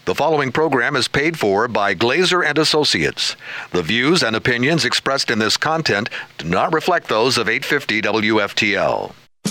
The following program is paid for by Glazer and Associates. The views and opinions expressed in this content do not reflect those of 850 WFTL.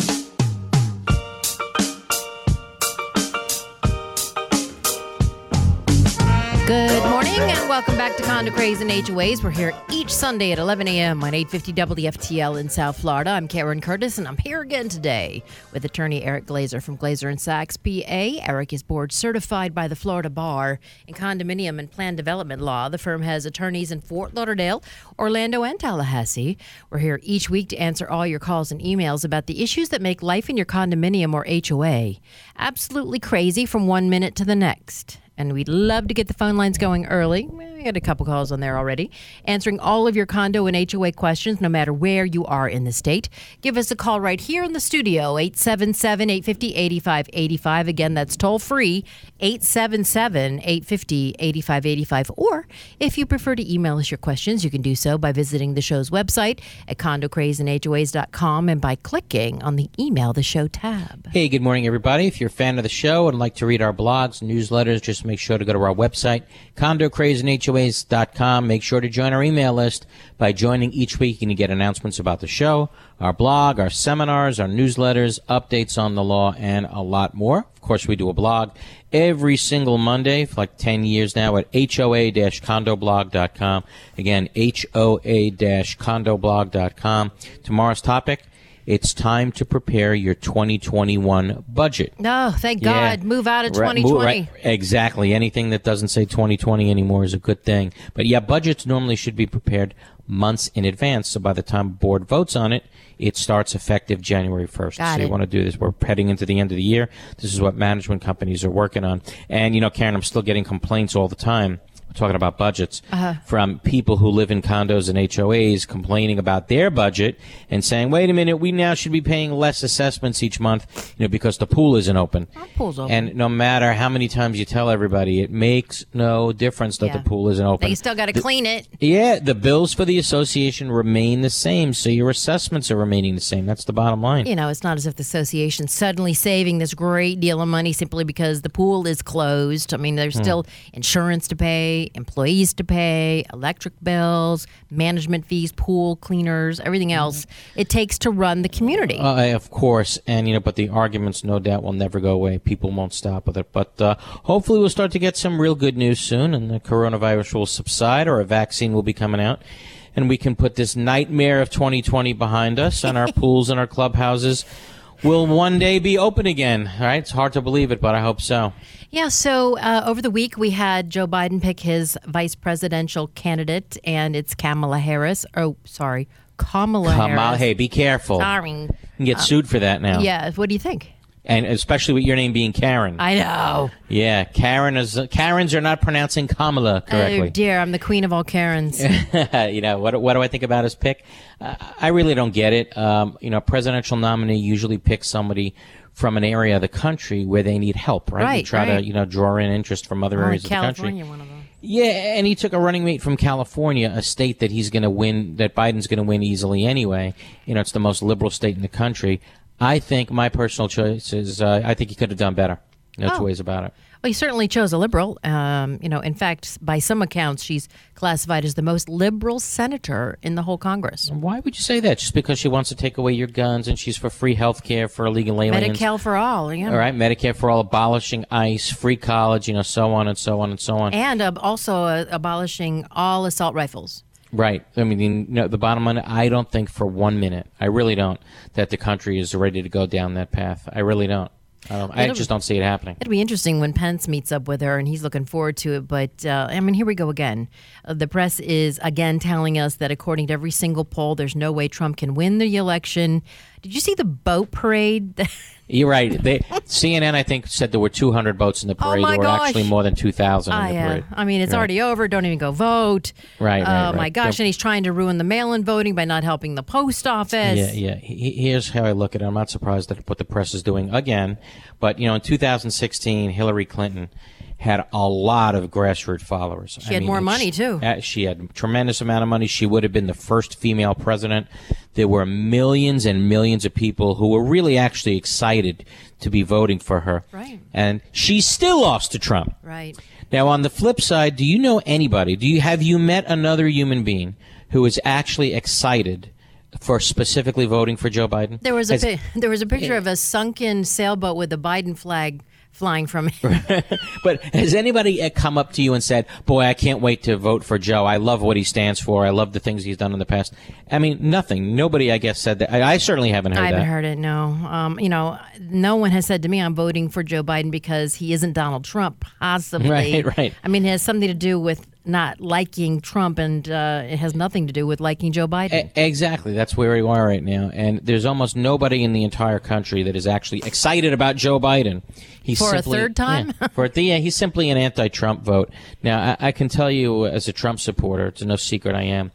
Good morning and welcome back to Condo Craze and HOAs. We're here each Sunday at 11 a.m. on 850 WFTL in South Florida. I'm Karen Curtis and I'm here again today with attorney Eric Glazer from Glazer & Sachs, PA. Eric is board certified by the Florida Bar in condominium and plan development law. The firm has attorneys in Fort Lauderdale, Orlando, and Tallahassee. We're here each week to answer all your calls and emails about the issues that make life in your condominium or HOA absolutely crazy from 1 minute to the next. And we'd love to get the phone lines going early. We got a couple calls on there already. Answering all of your condo and HOA questions, no matter where you are in the state. Give us a call right here in the studio, 877-850-8585. Again, that's toll free, 877-850-8585. Or if you prefer to email us your questions, you can do so by visiting the show's website at condocrazeandhoas.com and by clicking on the Email the Show tab. Hey, good morning, everybody. If you're a fan of the show and like to read our blogs, newsletters, just make sure to go to our website, condocrazeandhoas.com. Make sure to join our email list. By joining each week, you can get announcements about the show, our blog, our seminars, our newsletters, updates on the law, and a lot more. Of course, we do a blog every single Monday for like 10 years now at hoa-condoblog.com. Again, hoa-condoblog.com. Tomorrow's topic: it's time to prepare your 2021 budget. No, thank God. Move out of 2020. Right. Exactly. Anything that doesn't say 2020 anymore is a good thing. But yeah, budgets normally should be prepared months in advance. So by the time board votes on it, it starts effective January 1st. You want to do this. We're heading into the end of the year. This is what management companies are working on. And, you know, Karen, I'm still getting complaints all the time. Talking about budgets from people who live in condos and HOAs complaining about their budget and saying, wait a minute, we now should be paying less assessments each month, you know, because the pool isn't open. Our pool's open. And no matter how many times you tell everybody, it makes no difference that the pool isn't open. But you still got to clean it. Yeah, the bills for the association remain the same, so your assessments are remaining the same. That's the bottom line. You know, it's not as if the association's suddenly saving this great deal of money simply because the pool is closed. I mean, there's still insurance to pay, employees to pay, electric bills, management fees, pool cleaners, everything else it takes to run the community. Of course, and you know, but the arguments no doubt will never go away. People won't stop with it, but hopefully we'll start to get some real good news soon, and the coronavirus will subside, or a vaccine will be coming out, and we can put this nightmare of 2020 behind us, and our pools and our clubhouses will one day be open again. All right, it's hard to believe it, but I hope so. Yeah, so over the week we had Joe Biden pick his vice presidential candidate, and it's Kamala Harris. Oh, sorry, Kamala Harris. Hey, be careful. Sorry. You can get sued for that now. Yeah, what do you think? And especially with your name being Karen. I know. Yeah, Karens are not pronouncing Kamala correctly. Oh, dear, I'm the queen of all Karens. You know, what do I think about his pick? I really don't get it. You know, a presidential nominee usually picks somebody from an area of the country where they need help, right? You try to, you know, draw in interest from other areas of the country. California, one of them. Yeah, and he took a running mate from California, a state that he's going to win, that Biden's going to win easily anyway. You know, it's the most liberal state in the country. I think my personal choice is, I think he could have done better. No two ways about it. Well, he certainly chose a liberal. You know, in fact, by some accounts, she's classified as the most liberal senator in the whole Congress. Why would you say that? Just because she wants to take away your guns and she's for free health care for illegal aliens? Medicare for all, yeah. All right, Medicare for all, abolishing ICE, free college, you know, so on and so on and so on. And also abolishing all assault rifles. Right. I mean, you know, the bottom line, I don't think for 1 minute, I really don't, that the country is ready to go down that path. I really don't. I just don't see it happening. It'll be interesting when Pence meets up with her, and he's looking forward to it. But, I mean, here we go again. The press is, again, telling us that according to every single poll, there's no way Trump can win the election. Did you see the boat parade? You're right. CNN, I think, said there were 200 boats in the parade. Oh, my there were gosh. actually more than 2,000 in the parade. I mean, it's already over. Don't even go vote. Right. Oh, my gosh. And he's trying to ruin the mail-in voting by not helping the post office. Yeah. Here's how I look at it. I'm not surprised at what the press is doing again. But, you know, in 2016, Hillary Clinton had a lot of grassroots followers. She had more money, too. She had a tremendous amount of money. She would have been the first female president. There were millions and millions of people who were really actually excited to be voting for her. Right. And she still lost to Trump. Right. Now, on the flip side, do you know anybody? Have you met another human being who is actually excited for specifically voting for Joe Biden? There was a picture of a sunken sailboat with the Biden flag flying from it. But has anybody come up to you and said, boy, I can't wait to vote for Joe. I love what he stands for. I love the things he's done in the past. I mean, nothing. Nobody, I guess, said that. I certainly haven't heard that. I haven't heard it, no. No one has said to me I'm voting for Joe Biden because he isn't Donald Trump, possibly. Right. I mean, it has something to do with not liking Trump, and it has nothing to do with liking Joe Biden. Exactly. That's where we are right now. And there's almost nobody in the entire country that is actually excited about Joe Biden. For a third time? He's simply an anti-Trump vote. Now, I can tell you as a Trump supporter, it's no secret I am,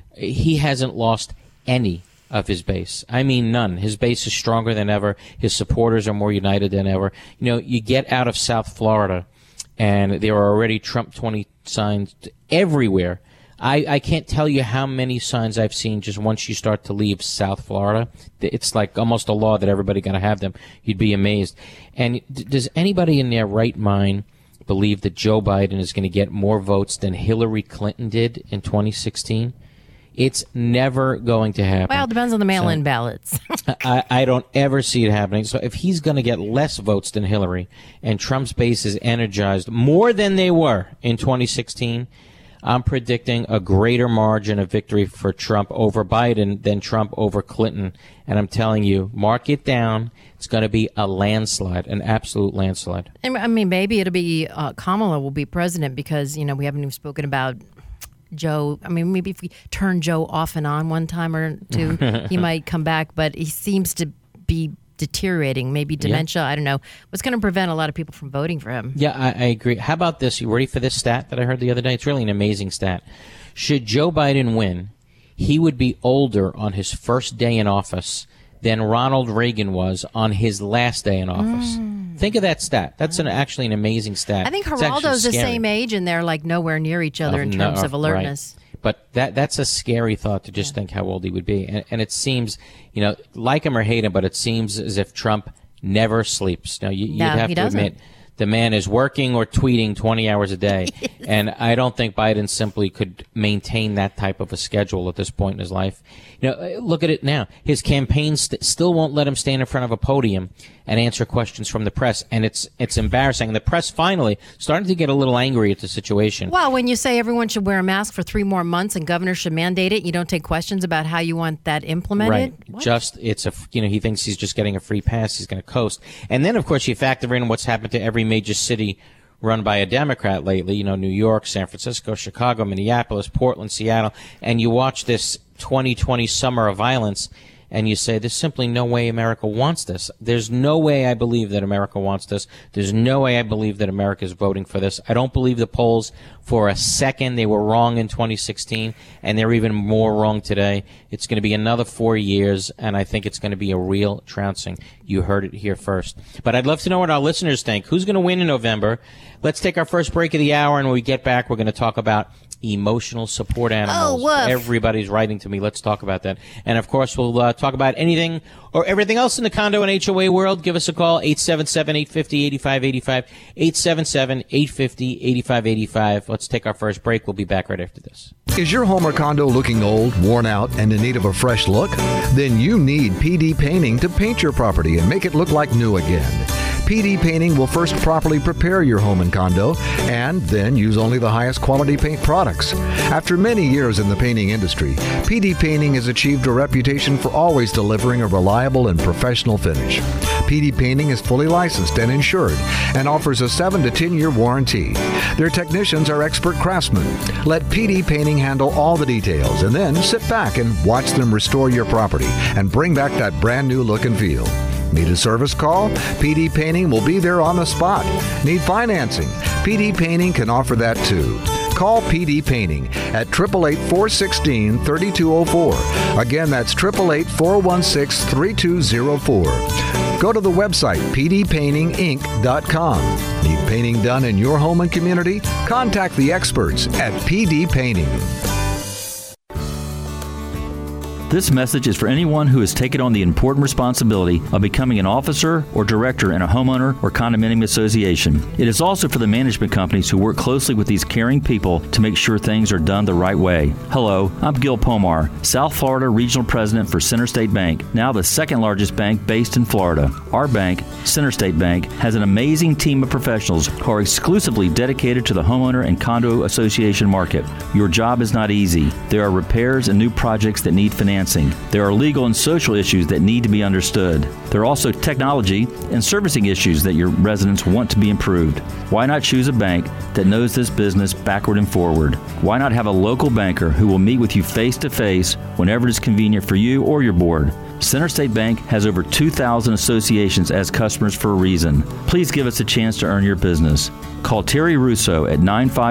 he hasn't lost any of his base. I mean, none. His base is stronger than ever. His supporters are more united than ever. You get out of South Florida, and there are already Trump 20 signs everywhere. I can't tell you how many signs I've seen just once you start to leave South Florida. It's like almost a law that everybody got to have them. You'd be amazed. And does anybody in their right mind believe that Joe Biden is going to get more votes than Hillary Clinton did in 2016? It's never going to happen. Well, it depends on the mail-in ballots. I don't ever see it happening. So if he's going to get less votes than Hillary and Trump's base is energized more than they were in 2016, I'm predicting a greater margin of victory for Trump over Biden than Trump over Clinton. And I'm telling you, mark it down. It's going to be a landslide, an absolute landslide. I mean, maybe it'll be Kamala will be president because, we haven't even spoken about Joe. I mean, maybe if we turn Joe off and on one time or two, he might come back. But he seems to be deteriorating, maybe dementia. I don't know. What's going to prevent a lot of people from voting for him? Yeah, I agree. How about this? You ready for this stat that I heard the other day? It's really an amazing stat. Should Joe Biden win, he would be older on his first day in office than Ronald Reagan was on his last day in office. Think of that stat. That's actually an amazing stat. I think Geraldo's the same age, and they're like nowhere near each other in terms of alertness. Right. But that's a scary thought to just think how old he would be. And it seems, like him or hate him, but it seems as if Trump never sleeps. Now, you'd have to admit, the man is working or tweeting 20 hours a day. And I don't think Biden simply could maintain that type of a schedule at this point in his life. Look at it now. His campaign still won't let him stand in front of a podium and answer questions from the press. And it's embarrassing. And the press finally starting to get a little angry at the situation. Well, when you say everyone should wear a mask for 3 more months and governors should mandate it, you don't take questions about how you want that implemented? Right. What? He thinks he's just getting a free pass. He's going to coast. And then, of course, you factor in what's happened to every major city run by a Democrat lately, New York, San Francisco, Chicago, Minneapolis, Portland, Seattle, and you watch this 2020 summer of violence, and you say, there's simply no way America wants this. There's no way I believe that America wants this. There's no way I believe that America is voting for this. I don't believe the polls for a second. They were wrong in 2016, and they're even more wrong today. It's going to be another 4 years, and I think it's going to be a real trouncing. You heard it here first. But I'd love to know what our listeners think. Who's going to win in November? Let's take our first break of the hour, and when we get back, we're going to talk about emotional support animals. Everybody's writing to me. Let's talk about that. And, of course, we'll talk about anything or everything else in the condo and HOA world. Give us a call, 877-850-8585, 877-850-8585. Let's take our first break. We'll be back right after this. Is your home or condo looking old, worn out, and in need of a fresh look? Then you need PD Painting to paint your property and make it look like new again. PD Painting will first properly prepare your home and condo and then use only the highest quality paint products. After many years in the painting industry, PD Painting has achieved a reputation for always delivering a reliable and professional finish. PD Painting is fully licensed and insured and offers a 7 to 10 year warranty. Their technicians are expert craftsmen. Let PD Painting handle all the details and then sit back and watch them restore your property and bring back that brand new look and feel. Need a service call? PD Painting will be there on the spot. Need financing? PD Painting can offer that too. Call PD Painting at 888-416-3204. Again, that's 888-416-3204. Go to the website pdpaintinginc.com. Need painting done in your home and community? Contact the experts at PD Painting. This message is for anyone who has taken on the important responsibility of becoming an officer or director in a homeowner or condominium association. It is also for the management companies who work closely with these caring people to make sure things are done the right way. Hello, I'm Gil Pomar, South Florida Regional President for CenterState Bank, now the second largest bank based in Florida. Our bank, CenterState Bank, has an amazing team of professionals who are exclusively dedicated to the homeowner and condo association market. Your job is not easy. There are repairs and new projects that need financing. There are legal and social issues that need to be understood. There are also technology and servicing issues that your residents want to be improved. Why not choose a bank that knows this business backward and forward? Why not have a local banker who will meet with you face-to-face whenever it is convenient for you or your board? CenterState Bank has over 2,000 associations as customers for a reason. Please give us a chance to earn your business. Call Terry Russo at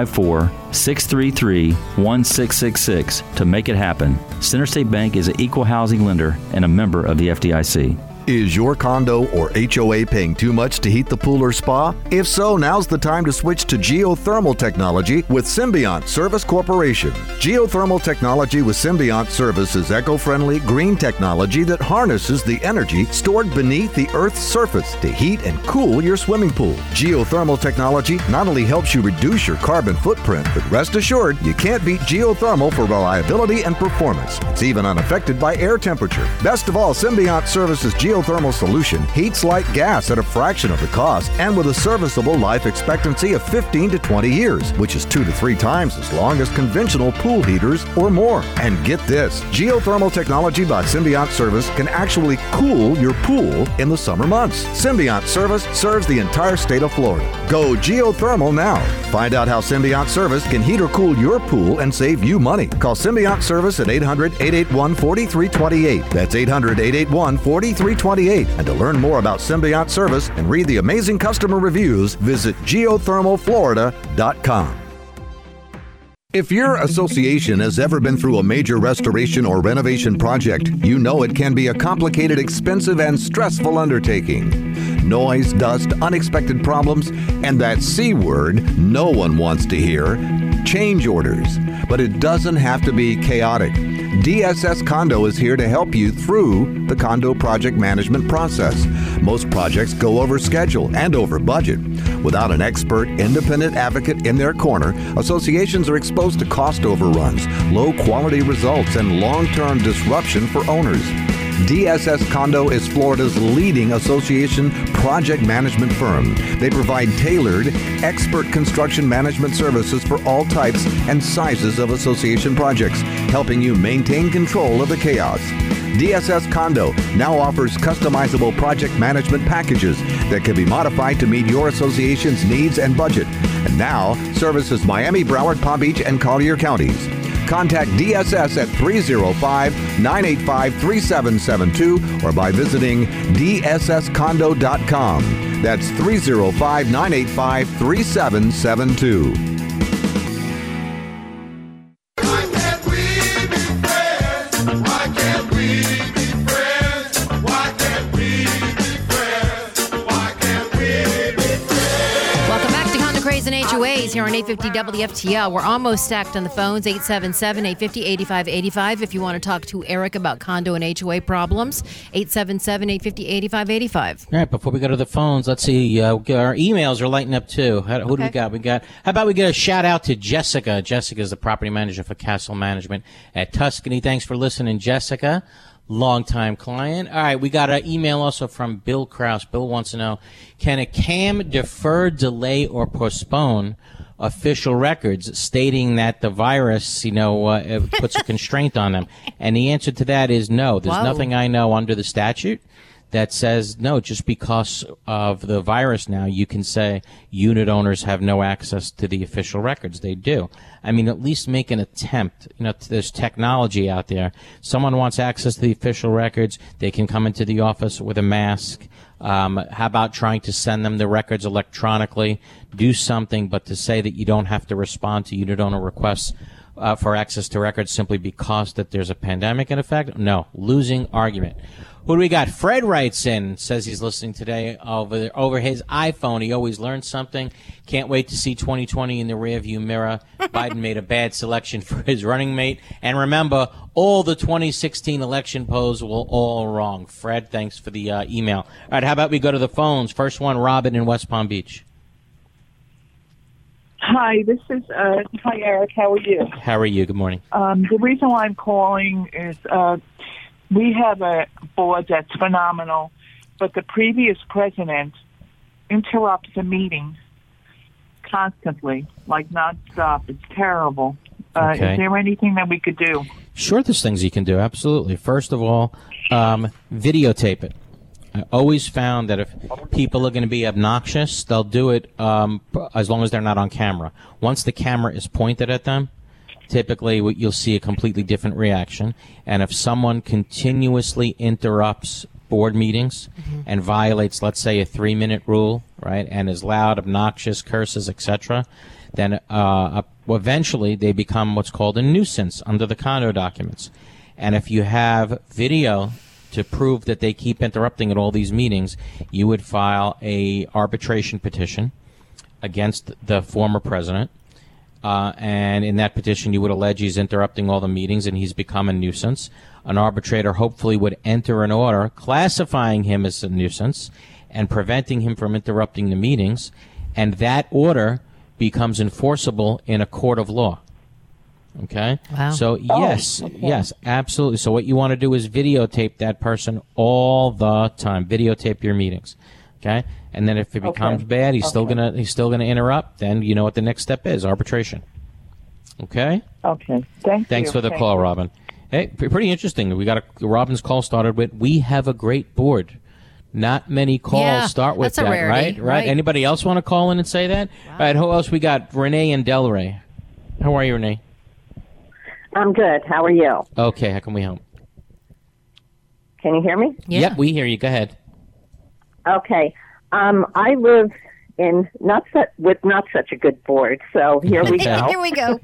954-633-1666 to make it happen. CenterState Bank is an equal housing lender and a member of the FDIC. Is your condo or HOA paying too much to heat the pool or spa? If so, now's the time to switch to geothermal technology with Symbiont Service Corporation. Geothermal technology with Symbiont Service is eco-friendly, green technology that harnesses the energy stored beneath the Earth's surface to heat and cool your swimming pool. Geothermal technology not only helps you reduce your carbon footprint, but rest assured, you can't beat geothermal for reliability and performance. It's even unaffected by air temperature. Best of all, Symbiont Service's geothermal solution heats like gas at a fraction of the cost and with a serviceable life expectancy of 15 to 20 years, which is 2 to 3 times as long as conventional pool heaters or more. And get this, geothermal technology by Symbiont Service can actually cool your pool in the summer months. Symbiont Service serves the entire state of Florida. Go geothermal now. Find out how Symbiont Service can heat or cool your pool and save you money. Call Symbiont Service at 800-881-4328. That's 800-881-4328. And to learn more about Symbiont Service and read the amazing customer reviews, visit geothermalflorida.com. If your association has ever been through a major restoration or renovation project, you know it can be a complicated, expensive, and stressful undertaking. Noise, dust, unexpected problems, and that C word no one wants to hear, change orders. But it doesn't have to be chaotic. DSS Condo is here to help you through the condo project management process. Most projects go over schedule and over budget. Without an expert, independent advocate in their corner, associations are exposed to cost overruns, low quality results, and long-term disruption for owners. DSS Condo is Florida's leading association project management firm. They provide tailored, expert construction management services for all types and sizes of association projects, helping you maintain control of the chaos. DSS Condo now offers customizable project management packages that can be modified to meet your association's needs and budget. And now services Miami, Broward, Palm Beach, and Collier counties. Contact DSS at 305-985-3772 or by visiting dsscondo.com. That's 305-985-3772. And HOAs here on 850 WFTL. We're almost stacked on the phones, 877-850-8585. If you want to talk to Eric about condo and HOA problems, 877-850-8585. All right, before we go to the phones, let's see. Our emails are lighting up, too. Who do we got? How about we get a shout out to Jessica? Jessica is the property manager for Castle Management at Tuscany. Thanks for listening, Jessica. Longtime client. All right, we got an email also from Bill Kraus. Bill wants to know, can a CAM defer, delay, or postpone official records, stating that the virus, puts a constraint on them? And the answer to that is no. There's nothing I know under the statute that says no. Just because of the virus now, you can say unit owners have no access to the official records. They do. I mean, at least make an attempt. There's technology out there. Someone wants access to the official records, they can come into the office with a mask. How about trying to send them the records electronically? Do something, but to say that you don't have to respond to unit owner requests for access to records simply because that there's a pandemic in effect? No, losing argument. Who do we got? Fred writes in, says he's listening today over his iPhone. He always learns something. Can't wait to see 2020 in the rearview mirror. Biden made a bad selection for his running mate. And remember, all the 2016 election polls were all wrong. Fred, thanks for the email. All right, how about we go to the phones? First one, Robin in West Palm Beach. Hi, this is hi Eric. How are you? How are you? Good morning. The reason why I'm calling is we have a board that's phenomenal, but the previous president interrupts the meetings constantly, like nonstop. It's terrible. Okay. Is there anything that we could do? Sure, there's things you can do. Absolutely. First of all, videotape it. I always found that if people are going to be obnoxious, they'll do it as long as they're not on camera. Once the camera is pointed at them, typically you'll see a completely different reaction. And if someone continuously interrupts board meetings and violates, let's say, a 3-minute rule, right, and is loud, obnoxious, curses, etc., then eventually they become what's called a nuisance under the condo documents. And if you have video to prove that they keep interrupting at all these meetings, you would file a arbitration petition against the former president. And in that petition, you would allege he's interrupting all the meetings and he's become a nuisance. An arbitrator hopefully would enter an order classifying him as a nuisance and preventing him from interrupting the meetings. And that order becomes enforceable in a court of law. Okay? Wow. So, yes, absolutely. So what you want to do is videotape that person all the time. Videotape your meetings. Okay? And then if it becomes bad, he's still gonna interrupt, then you know what the next step is, arbitration. Okay? Okay. Thanks for the call, Robin. Hey, pretty interesting. We got Robin's call started with, we have a great board. Not many calls start with that's that, a rarity, right? Anybody else want to call in and say that? Wow. All right, who else we got? Renee and Delray. How are you, Renee? I'm good. How are you? Okay, how can we help? Can you hear me? Yeah. Yep, we hear you. Go ahead. Okay. I live in not such a good board, so here we go. Here we go.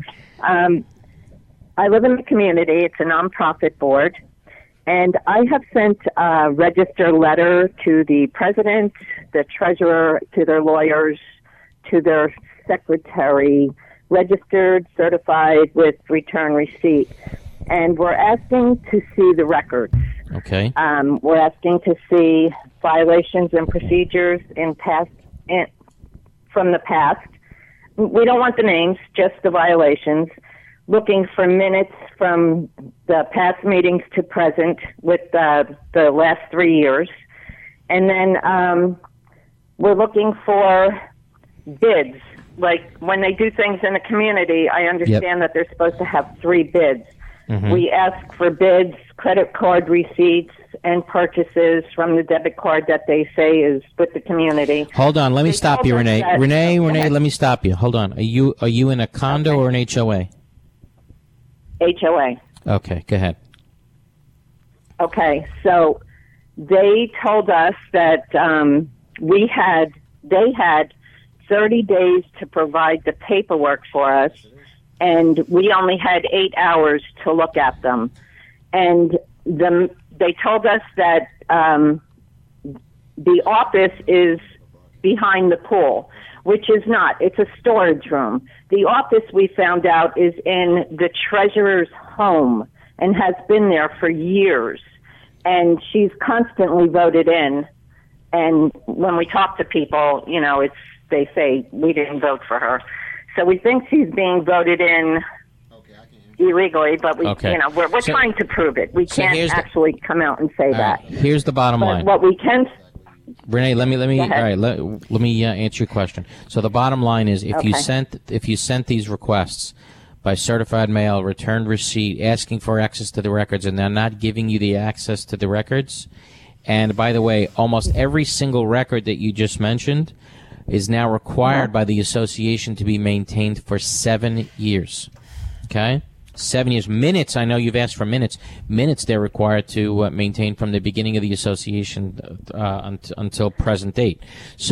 I live in the community. It's a nonprofit board, and I have sent a register letter to the president, the treasurer, to their lawyers, to their secretary, registered, certified with return receipt, and we're asking to see the records. Okay. We're asking to see violations and procedures from the past. We don't want the names, just the violations. Looking for minutes from the past meetings to present with the last 3 years. And then we're looking for bids. Like when they do things in the community, I understand that they're supposed to have 3 bids. Mm-hmm. We ask for bids, credit card receipts, and purchases from the debit card that they say is with the community. Hold on, let me stop you, Renee. Renee, let me stop you. Hold on. Are you in a condo or an HOA? HOA. Okay, go ahead. Okay, so they told us that they had 30 days to provide the paperwork for us, and we only had 8 hours to look at them. And they told us that the office is behind the pool, which is not. It's a storage room. The office, we found out, is in the treasurer's home and has been there for years. And she's constantly voted in. And when we talk to people, they say we didn't vote for her. So we think she's being voted in illegally, but we're trying to prove it. We can't actually come out and say that. Here's the bottom line. What we can, Renee, let me answer your question. So the bottom line is, if you sent these requests by certified mail, returned receipt, asking for access to the records, and they're not giving you the access to the records, and by the way, almost every single record that you just mentioned is now required by the association to be maintained for 7 years. Okay? 7 years. Minutes, I know you've asked for minutes. Minutes they're required to maintain from the beginning of the association until present date. So,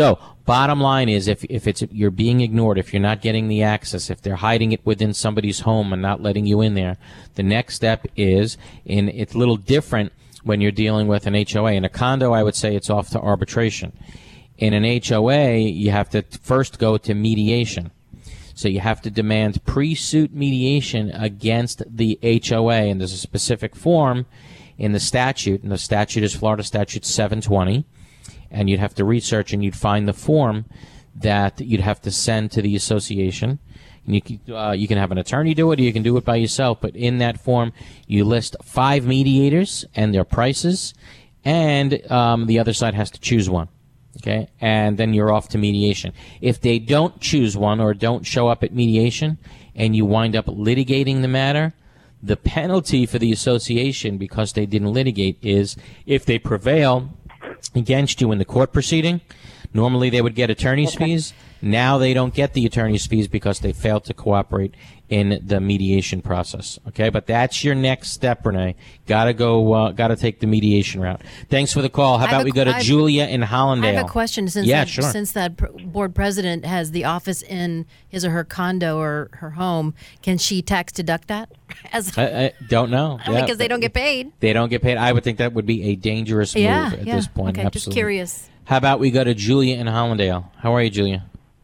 Bottom line is, if you're being ignored, if you're not getting the access, if they're hiding it within somebody's home and not letting you in there, the next step is, and it's a little different when you're dealing with an HOA. In a condo, I would say it's off to arbitration. In an HOA, you have to first go to mediation. So you have to demand pre-suit mediation against the HOA, and there's a specific form in the statute, and the statute is Florida Statute 720. And you'd have to research, and you'd find the form that you'd have to send to the association. And you can have an attorney do it, or you can do it by yourself. But in that form, you list 5 mediators and their prices, and the other side has to choose one. Okay, and then you're off to mediation. If they don't choose one or don't show up at mediation, and you wind up litigating the matter, the penalty for the association, because they didn't litigate, is if they prevail against you in the court proceeding, normally they would get attorney's fees. Now they don't get the attorney's fees because they failed to cooperate in the mediation process. Okay, but that's your next step, Renee. Gotta take the mediation route. Thanks for the call. How about we go to Julia in Hollandale? I have a question. Since that board president has the office in his or her condo or her home, can she tax deduct that? I don't know. Because they don't get paid. They don't get paid. I would think that would be a dangerous move at this point. Okay, absolutely. just curious. How about we go to Julia in Hollandale? How are you, Julia?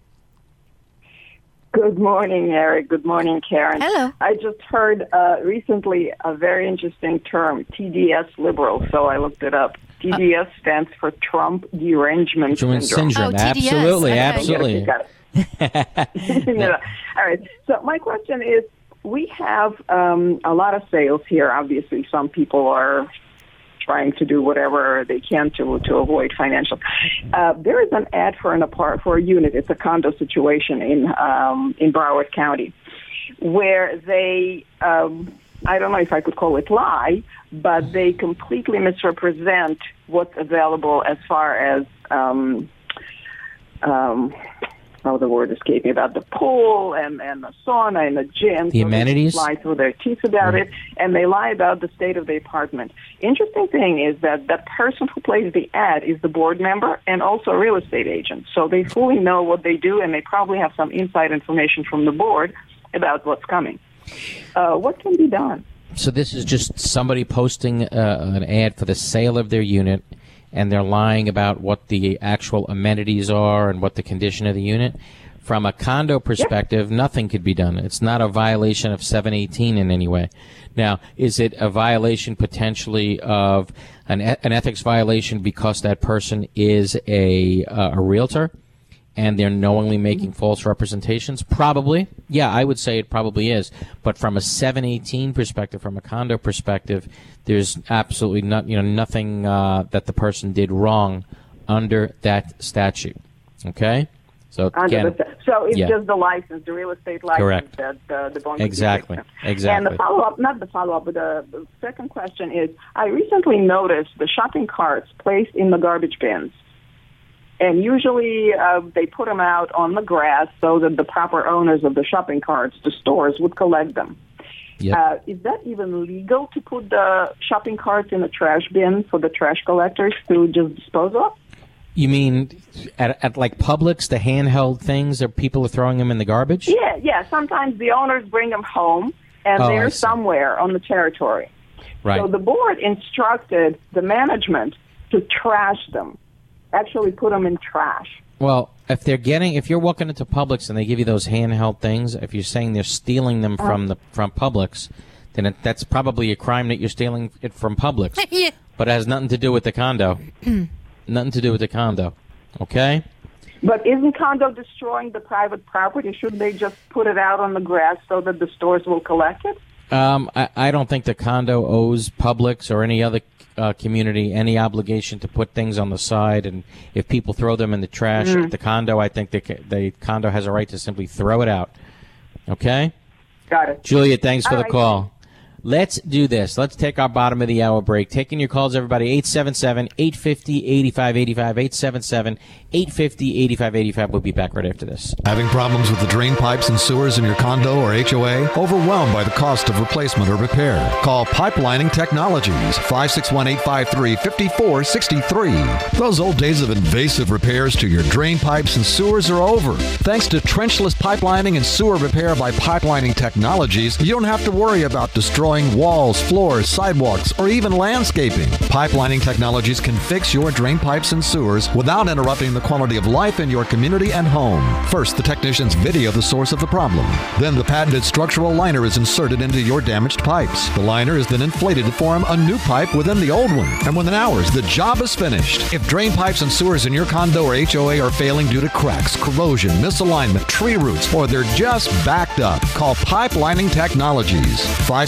Good morning, Eric. Good morning, Karen. Hello. I just heard recently a very interesting term, TDS liberal, so I looked it up. TDS stands for Trump Derangement Syndrome. Oh, TDS. Absolutely. All right. So my question is, we have a lot of sales here. Obviously, some people are trying to do whatever they can to avoid financial. There is an ad for a unit. It's a condo situation in Broward County, where they I don't know if I could call it lie, but they completely misrepresent what's available as far as the word escaped me, about the pool and the sauna and the gym. The amenities? They lie through their teeth about it, and they lie about the state of the apartment. Interesting thing is that the person who plays the ad is the board member and also a real estate agent. So they fully know what they do, and they probably have some inside information from the board about what's coming. What can be done? So this is just somebody posting an ad for the sale of their unit, and they're lying about what the actual amenities are and what the condition of the unit. From a condo perspective, nothing could be done. It's not a violation of 718 in any way. Now, is it a violation potentially of an ethics violation because that person is a realtor and they're knowingly making false representations? Probably. Yeah, I would say it probably is. But from a 718 perspective, from a condo perspective, there's absolutely nothing that the person did wrong under that statute. Okay? So again, it's just the license, the real estate license. Correct. That the bond. Exactly. And the follow-up, not the follow-up, but the second question is, I recently noticed the shopping carts placed in the garbage bins. And usually they put them out on the grass so that the proper owners of the shopping carts, the stores, would collect them. Yep. Is that even legal to put the shopping carts in the trash bin for the trash collectors to just dispose of? You mean at like Publix, the handheld things, or people are throwing them in the garbage? Yeah. Sometimes the owners bring them home, and they're somewhere on the territory. Right. So the board instructed the management to trash them, actually put them in trash. Well, if you're walking into Publix and they give you those handheld things, if you're saying they're stealing them from Publix, then that's probably a crime that you're stealing it from Publix. Yeah. But it has nothing to do with the condo. Nothing to do with the condo. Okay? But isn't condo destroying the private property? Shouldn't they just put it out on the grass so that the stores will collect it? I don't think the condo owes Publix or any other community any obligation to put things on the side, and if people throw them in the trash at the condo, I think the condo has a right to simply throw it out. Okay? Got it. Julia, thanks for the call. Let's do this. Let's take our bottom of the hour break. Taking your calls, everybody. 877-850-8585. 877-850-8585. We'll be back right after this. Having problems with the drain pipes and sewers in your condo or HOA? Overwhelmed by the cost of replacement or repair? Call Pipelining Technologies, 561-853-5463. Those old days of invasive repairs to your drain pipes and sewers are over. Thanks to trenchless pipelining and sewer repair by Pipelining Technologies, you don't have to worry about destroying walls, floors, sidewalks, or even landscaping. Pipelining Technologies can fix your drain pipes and sewers without interrupting the quality of life in your community and home. First, the technicians video the source of the problem. Then the patented structural liner is inserted into your damaged pipes. The liner is then inflated to form a new pipe within the old one. And within hours, the job is finished. If drain pipes and sewers in your condo or HOA are failing due to cracks, corrosion, misalignment, tree roots, or they're just backed up, call Pipelining Technologies,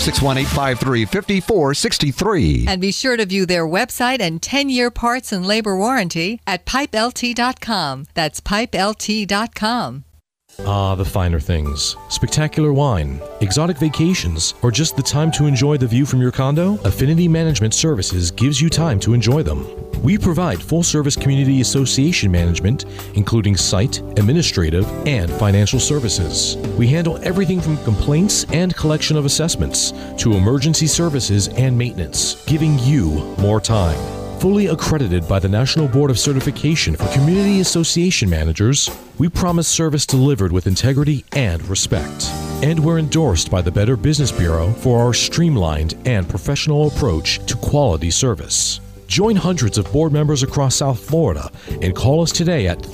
561-853-5463. And be sure to view their website and 10-year parts and labor warranty at pipelt.com. That's pipelt.com. Ah, the finer things. Spectacular wine, exotic vacations, or just the time to enjoy the view from your condo? Affinity Management Services gives you time to enjoy them. We provide full-service community association management, including site, administrative, and financial services. We handle everything from complaints and collection of assessments to emergency services and maintenance, giving you more time. Fully accredited by the National Board of Certification for Community Association Managers, we promise service delivered with integrity and respect. And we're endorsed by the Better Business Bureau for our streamlined and professional approach to quality service. Join hundreds of board members across South Florida and call us today at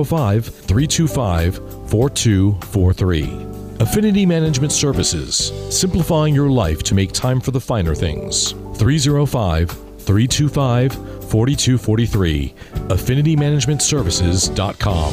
305-325-4243. Affinity Management Services, simplifying your life to make time for the finer things. 305-325-4243. AffinityManagementServices.com.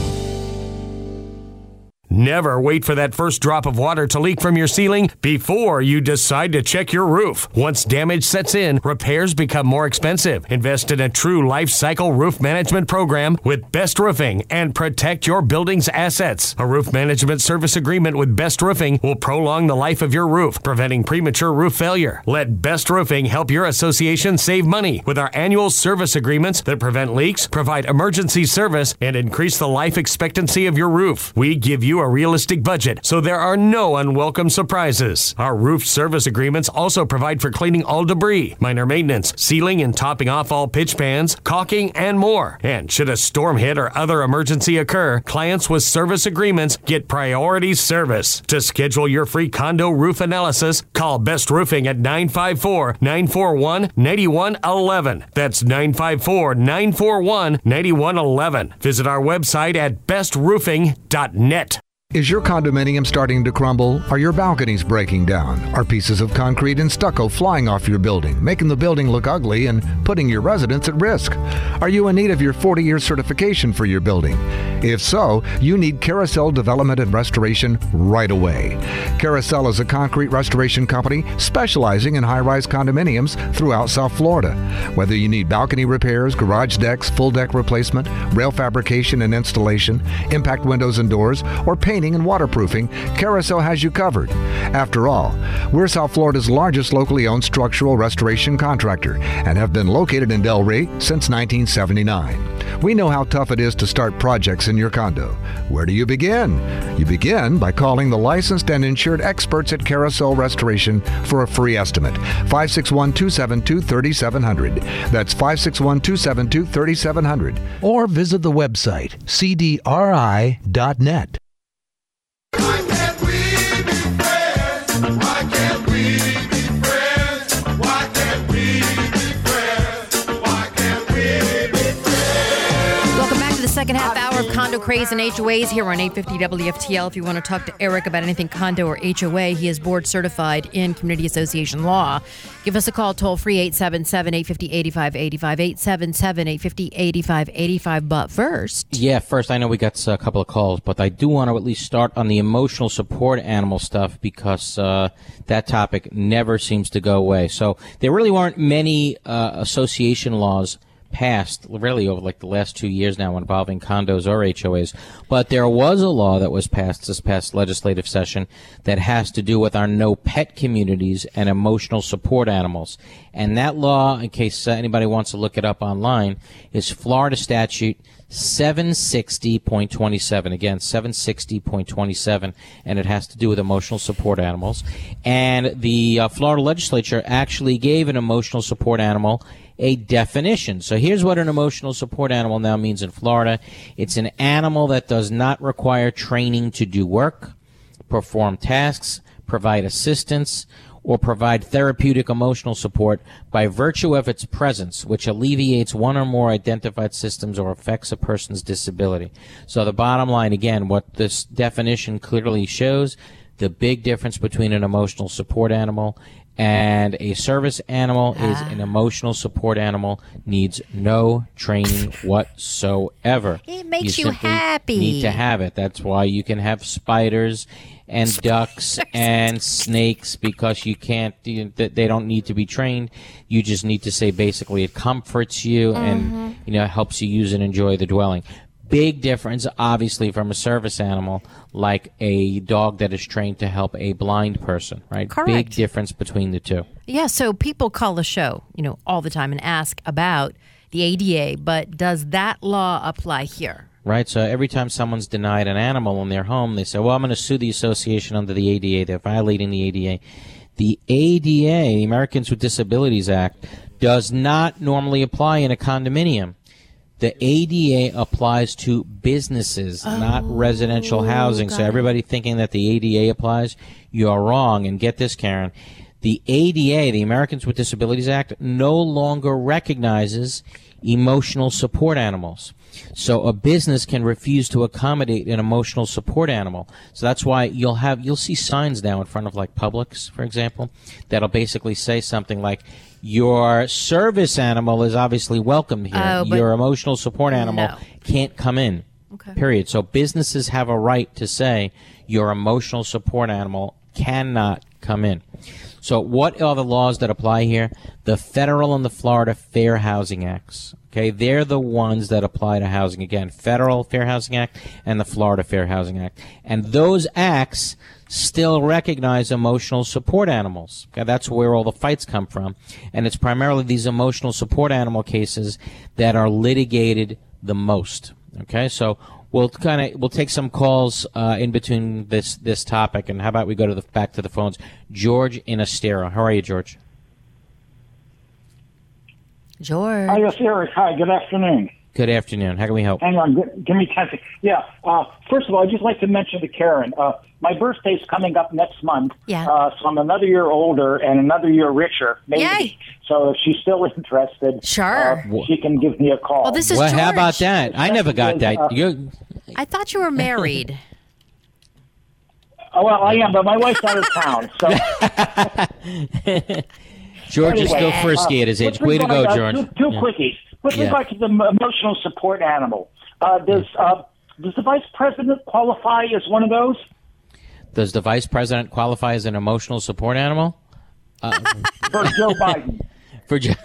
Never wait for that first drop of water to leak from your ceiling before you decide to check your roof. Once damage sets in, repairs become more expensive. Invest in a true life cycle roof management program with Best Roofing and protect your building's assets. A roof management service agreement with Best Roofing will prolong the life of your roof, preventing premature roof failure. Let Best Roofing help your association save money with our annual service agreements that prevent leaks, provide emergency service, and increase the life expectancy of your roof. We give you a realistic budget, so there are no unwelcome surprises. Our roof service agreements also provide for cleaning all debris, minor maintenance, sealing and topping off all pitch pans, caulking, and more. And should a storm hit or other emergency occur, clients with service agreements get priority service. To schedule your free condo roof analysis, call Best Roofing at 954-941-9111. That's 954-941-9111. Visit our website at bestroofing.net. Is your condominium starting to crumble? Are your balconies breaking down? Are pieces of concrete and stucco flying off your building, making the building look ugly and putting your residents at risk? Are you in need of your 40-year certification for your building? If so, you need Carousel Development and Restoration right away. Carousel is a concrete restoration company specializing in high-rise condominiums throughout South Florida. Whether you need balcony repairs, garage decks, full deck replacement, rail fabrication and installation, impact windows and doors, or painting and waterproofing, Carousel has you covered. After all, we're South Florida's largest locally owned structural restoration contractor and have been located in Del Rey since 1979. We know how tough it is to start projects in your condo. Where do you begin? You begin by calling the licensed and insured experts at Carousel Restoration for a free estimate. 561-272-3700. That's 561-272-3700. Or visit the website, cdri.net. Why can't we be friends? Why can't we be friends? Why can't we be friends? Why can't we be friends? Welcome back to the second half hour of Condo Craze and HOAs here on 850 WFTL. If you want to talk to Eric about anything condo or HOA, he is board certified in community association law. Give us a call toll free 877-850-8585, 877-850-8585. But first, I know we got a couple of calls, but I do want to at least start on the emotional support animal stuff because that topic never seems to go away. So there really weren't many association laws passed really over like the last 2 years now involving condos or HOAs. But there was a law that was passed this past legislative session that has to do with our no pet communities and emotional support animals. And that law, in case anybody wants to look it up online, is Florida statute 760.27. Again, 760.27, and it has to do with emotional support animals. And the Florida legislature actually gave an emotional support animal a definition. So here's what an emotional support animal now means in Florida. It's an animal that does not require training to do work, perform tasks, provide assistance, or provide therapeutic emotional support by virtue of its presence, which alleviates one or more identified symptoms or affects a person's disability. So the bottom line, again, what this definition clearly shows, the big difference between an emotional support animal and a service animal is an emotional support animal needs no training whatsoever. It makes you simply happy. Need to have it. That's why you can have spiders and ducks and snakes, because you can't. They don't need to be trained. You just need to say basically it comforts you and helps you use and enjoy the dwelling. Big difference, obviously, from a service animal like a dog that is trained to help a blind person, right? Correct. Big difference between the two. Yeah, so people call the show, all the time and ask about the ADA, but does that law apply here? Right, so every time someone's denied an animal in their home, they say, well, I'm going to sue the association under the ADA. They're violating the ADA. The ADA, the Americans with Disabilities Act, does not normally apply in a condominium. The ADA applies to businesses, not residential housing. So everybody thinking that the ADA applies, you're wrong. And get this, Karen. The ADA, the Americans with Disabilities Act, no longer recognizes emotional support animals. So a business can refuse to accommodate an emotional support animal. So that's why you'll see signs now in front of like Publix, for example, that'll basically say something like, your service animal is obviously welcome here. Your emotional support animal can't come in. Okay. Period. So businesses have a right to say your emotional support animal cannot come in. So what are the laws that apply here? The federal and the Florida Fair Housing Acts. Okay, they're the ones that apply to housing. Again, Federal Fair Housing Act and the Florida Fair Housing Act. And those acts still recognize emotional support animals. Okay, that's where all the fights come from. And it's primarily these emotional support animal cases that are litigated the most. Okay, so we'll take some calls in between this topic. And how about we go to back to the phones? George in Estero. How are you, George? George. Hi, yes, Eric. Hi, good afternoon. Good afternoon. How can we help? Hang on, give me 10 seconds. Yeah, first of all, I'd just like to mention to Karen, my birthday's coming up next month, so I'm another year older and another year richer, maybe. Yay. So if she's still interested, she can give me a call. Well, this is Well, George. how about that? I never got that. I thought you were married. Well, I am, but my wife's out of town, so... George is still frisky at his age. Way to go, George. Two quickies. With regard to the emotional support animal, does the vice president qualify as one of those? Does the vice president qualify as an emotional support animal? For Joe Biden. For Joe.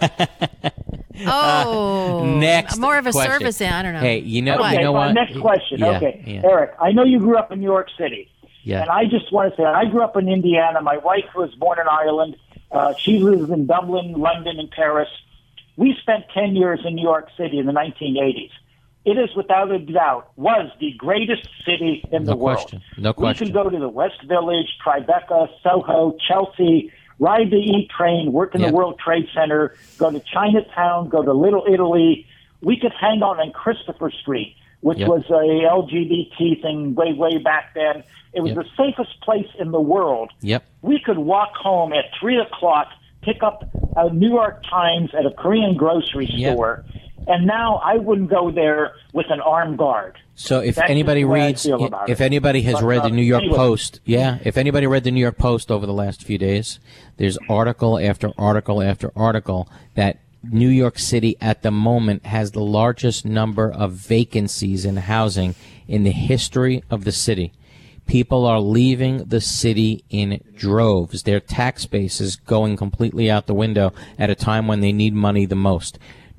Next more of a question. service. I don't know. Hey, you know what? Next question. Yeah, okay, yeah. Eric, I know you grew up in New York City, Yeah. and I just want to say I grew up in Indiana. My wife was born in Ireland. She lives in Dublin, London, and Paris. We spent 10 years in New York City in the 1980s. It is, without a doubt, was the greatest city in the world. No question. We could go to the West Village, Tribeca, Soho, Chelsea, ride the E train, work in the World Trade Center, go to Chinatown, go to Little Italy. We could hang out on Christopher Street, which was a LGBT thing way back then. It was the safest place in the world. Yep. We could walk home at 3 o'clock, pick up a New York Times at a Korean grocery store, and now I wouldn't go there with an armed guard. So if That's anybody just the way I reads, feel about if it. anybody has But, read the New York anyway. Post, if anybody read the New York Post over the last few days, there's article after article after article that New York City at the moment has the largest number of vacancies in housing in the history of the city. People are leaving the city in droves. Their tax base is going completely out the window at a time when they need money the most.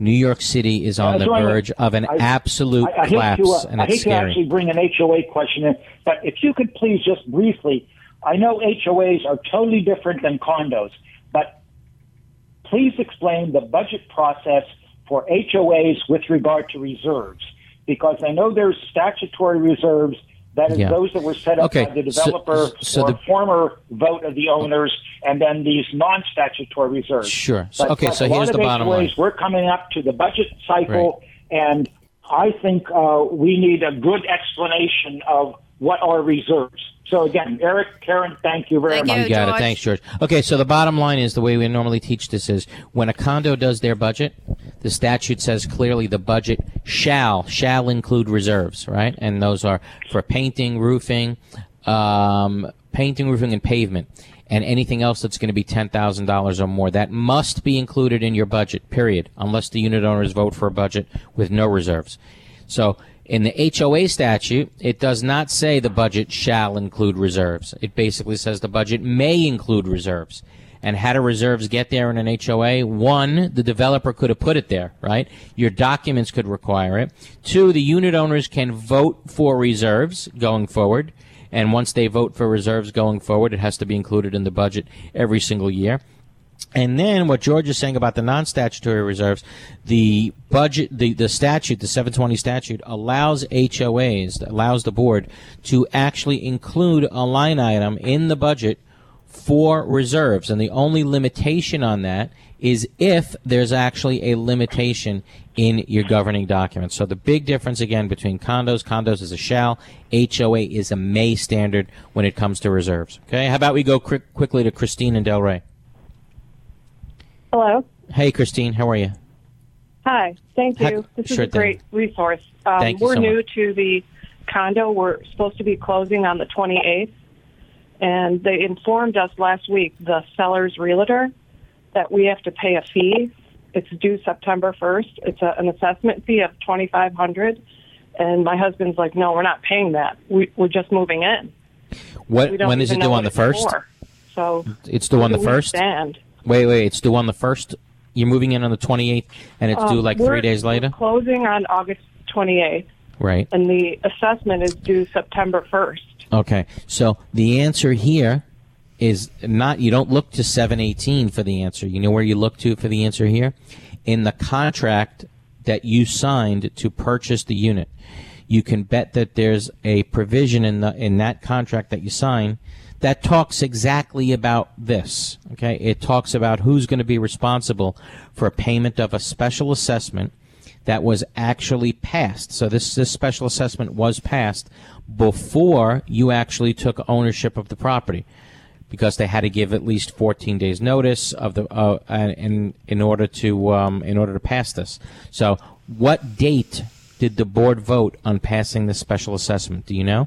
New York City is on the verge of an absolute collapse, and I it's hate to actually scary. bring an HOA question in, but if you could please just briefly, I know HOAs are totally different than condos, but please explain the budget process for HOAs with regard to reserves, because I know there's statutory reserves, that is those that were set up by the developer or former vote of the owners, and then these non-statutory reserves. Sure. So, But so a here's lot the of bottom HOAs, line. We're coming up to the budget cycle, and I think we need a good explanation of what are reserves. So again, Eric, Karen, thank you very much. You got it. Thanks, George. Okay, so the bottom line is, the way we normally teach this is, when a condo does their budget, the statute says clearly the budget shall include reserves, right? And those are for painting, roofing, and pavement, and anything else that's going to be $10,000 or more. That must be included in your budget, period, unless the unit owners vote for a budget with no reserves. So in the HOA statute, it does not say the budget shall include reserves. It basically says the budget may include reserves. And how do reserves get there in an HOA? One, the developer could have put it there, right? Your documents could require it. Two, the unit owners can vote for reserves going forward. And once they vote for reserves going forward, it has to be included in the budget every single year. And then what George is saying about the non-statutory reserves, the budget, the statute, the 720 statute allows HOAs, allows the board to actually include a line item in the budget for reserves. And the only limitation on that is if there's actually a limitation in your governing document. So the big difference, again, between condos is a shall, HOA is a may standard when it comes to reserves. Okay, how about we go quickly to Christine in Delray? Hello. Hey, Christine, how are you? Hi. Thank you. This is Sure a great resource. Thank you we're so new much. to the condo. We're supposed to be closing on the 28th, and they informed us last week, the seller's realtor, that we have to pay a fee. It's due September 1st. It's an assessment fee of $2,500, and my husband's like, no, we're not paying that. We're just moving in. We don't When is it even know due on what the it's 1st? for. So It's due on the where do we 1st? stand? Wait, it's due on the 1st? You're moving in on the 28th, and it's due like 3 days later? We're closing on August 28th, Right. and the assessment is due September 1st. Okay. So the answer here is not, you don't look to 718 for the answer. You know where you look to for the answer here? In the contract that you signed to purchase the unit. You can bet that there's a provision in that contract that you sign that talks exactly about this. Okay, it talks about who's going to be responsible for payment of a special assessment that was actually passed. So this special assessment was passed before you actually took ownership of the property, because they had to give at least 14 days notice of the in order to pass this. So what date did the board vote on passing the special assessment? Do you know?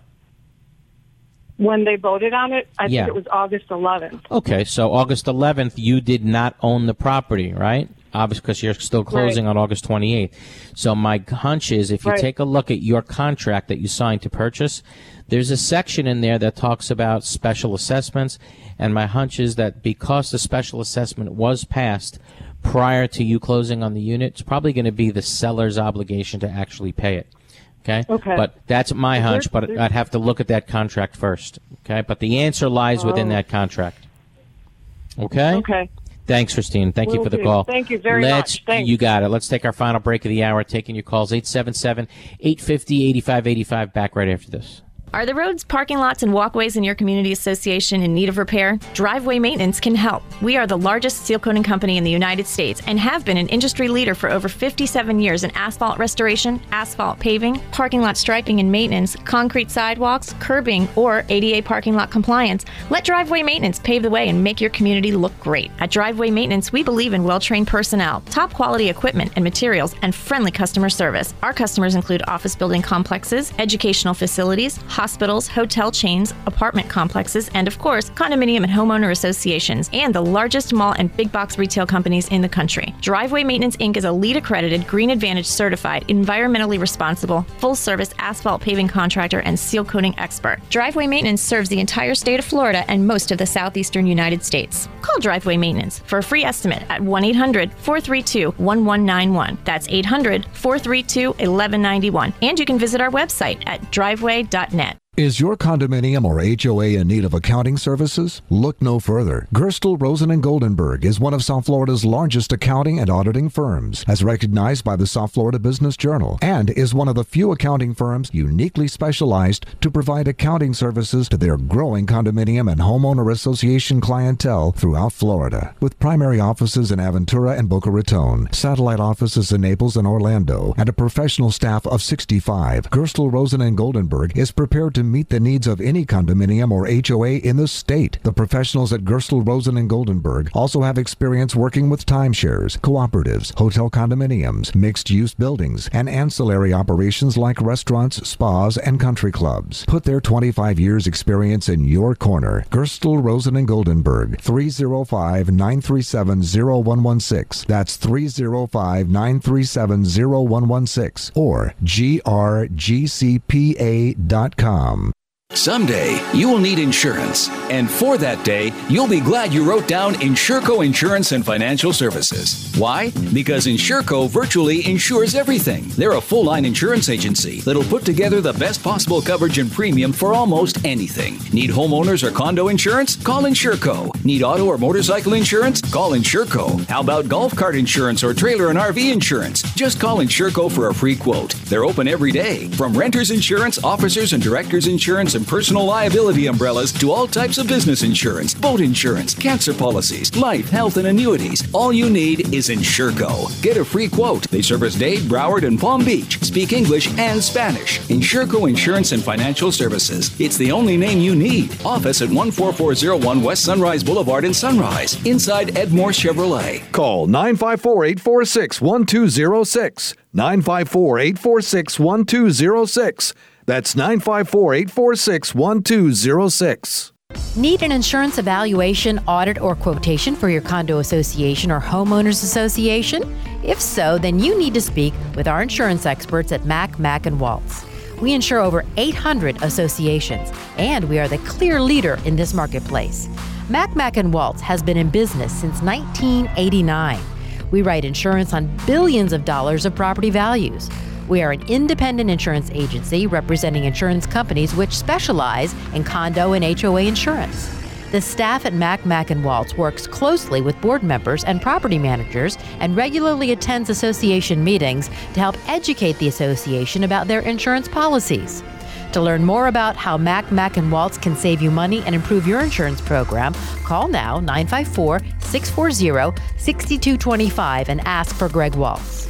When they voted on it, I Yeah. think it was August 11th. Okay, so August 11th, you did not own the property, right? Obviously, because you're still closing on August 28th. So my hunch is, if you Right. take a look at your contract that you signed to purchase, there's a section in there that talks about special assessments, and my hunch is that because the special assessment was passed prior to you closing on the unit, it's probably going to be the seller's obligation to actually pay it. Okay? Okay. But that's my Is there- hunch, but I'd have to look at that contract first. Okay? But the answer lies within Oh. that contract. Okay? Okay. Thanks, Christine. Thank you Will for the do. call. Thank you very Let's, much. Thanks. You got it. Let's take our final break of the hour, taking your calls, 877-850-8585. Back right after this. Are the roads, parking lots, and walkways in your community association in need of repair? Driveway Maintenance can help. We are the largest seal coating company in the United States and have been an industry leader for over 57 years in asphalt restoration, asphalt paving, parking lot striping and maintenance, concrete sidewalks, curbing, or ADA parking lot compliance. Let Driveway Maintenance pave the way and make your community look great. At Driveway Maintenance, we believe in well-trained personnel, top quality equipment and materials, and friendly customer service. Our customers include office building complexes, educational facilities, hospitals, hospitals, hotel chains, apartment complexes, and of course, condominium and homeowner associations, and the largest mall and big box retail companies in the country. Driveway Maintenance Inc. is a LEED accredited, Green Advantage certified, environmentally responsible, full service asphalt paving contractor and seal coating expert. Driveway Maintenance serves the entire state of Florida and most of the southeastern United States. Call Driveway Maintenance for a free estimate at 1-800-432-1191. That's 800-432-1191. And you can visit our website at driveway.net. Is your condominium or HOA in need of accounting services? Look no further. Gerstel, Rosen & Goldenberg is one of South Florida's largest accounting and auditing firms, as recognized by the South Florida Business Journal, and is one of the few accounting firms uniquely specialized to provide accounting services to their growing condominium and homeowner association clientele throughout Florida. With primary offices in Aventura and Boca Raton, satellite offices in Naples and Orlando, and a professional staff of 65, Gerstel, Rosen & Goldenberg is prepared to meet the needs of any condominium or HOA in the state. The professionals at Gerstel, Rosen & Goldenberg also have experience working with timeshares, cooperatives, hotel condominiums, mixed-use buildings, and ancillary operations like restaurants, spas, and country clubs. Put their 25 years experience in your corner. Gerstel, Rosen & Goldenberg, 305-937-0116. That's 305-937-0116 or grgcpa.com. Someday, you will need insurance. And for that day, you'll be glad you wrote down Insurco Insurance and Financial Services. Why? Because Insurco virtually insures everything. They're a full-line insurance agency that'll put together the best possible coverage and premium for almost anything. Need homeowners or condo insurance? Call Insurco. Need auto or motorcycle insurance? Call Insurco. How about golf cart insurance or trailer and RV insurance? Just call Insurco for a free quote. They're open every day. From renters insurance, officers and directors insurance, and personal liability umbrellas to all types of business insurance, boat insurance, cancer policies, life, health, and annuities. All you need is Insurco. Get a free quote. They service Dade, Broward, and Palm Beach. Speak English and Spanish. Insurco Insurance and Financial Services. It's the only name you need. Office at 14401 West Sunrise Boulevard in Sunrise, inside Edmore Chevrolet. Call 954-846-1206. 954-846-1206. That's 954-846-1206. Need an insurance evaluation, audit, or quotation for your condo association or homeowners association? If so, then you need to speak with our insurance experts at Mack & Waltz. We insure over 800 associations, and we are the clear leader in this marketplace. Mack & Waltz has been in business since 1989. We write insurance on billions of dollars of property values. We are an independent insurance agency representing insurance companies which specialize in condo and HOA insurance. The staff at Mack & Waltz works closely with board members and property managers and regularly attends association meetings to help educate the association about their insurance policies. To learn more about how Mack & Waltz can save you money and improve your insurance program, call now 954-640-6225 and ask for Greg Waltz.